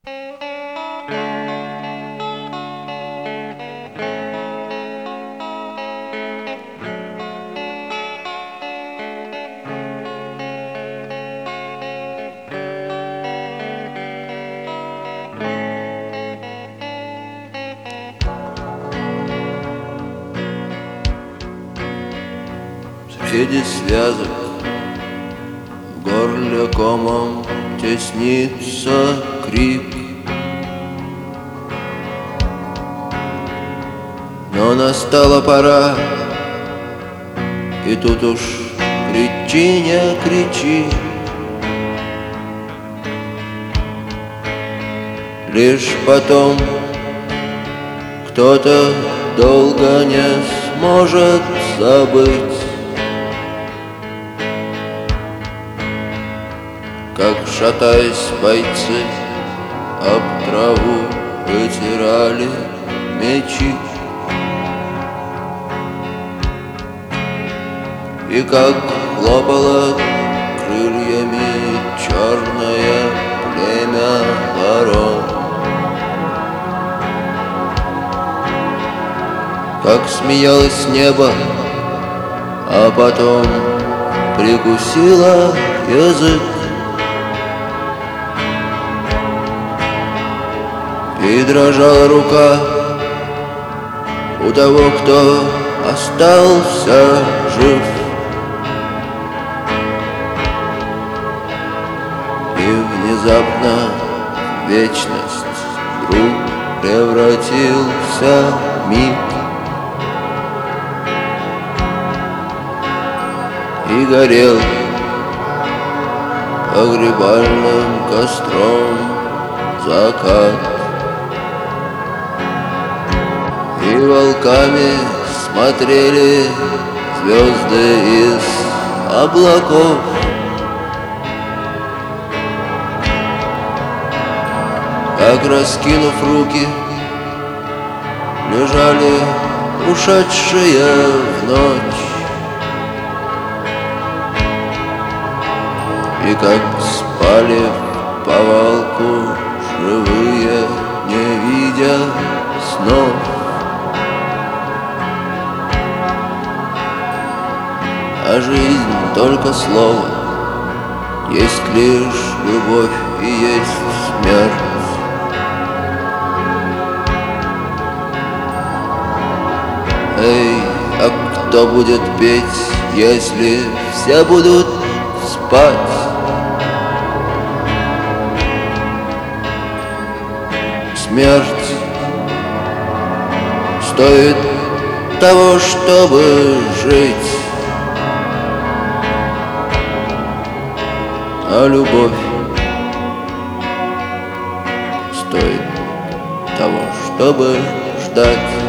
Среди связок в горле комом теснится крик, но настала пора, и тут уж кричи, не кричи. Лишь потом кто-то долго не сможет забыть, как, шатаясь, бойцы об траву вытирали мечи, и как хлопало крыльями черное племя ворон, как смеялось небо, а потом прикусило язык, и дрожала рука у того, кто остался жив. И внезапно вечность вдруг превратился миг, и горел погребальным костром закат. И волками смотрели звезды из облаков, как, раскинув руки, лежали ушедшие в ночь, и как спали в повалку живые, не видя снов. А жизнь только слово, есть лишь любовь и есть смерть. Эй, а кто будет петь, если все будут спать? Смерть стоит того, чтобы жить, а любовь стоит того, чтобы ждать.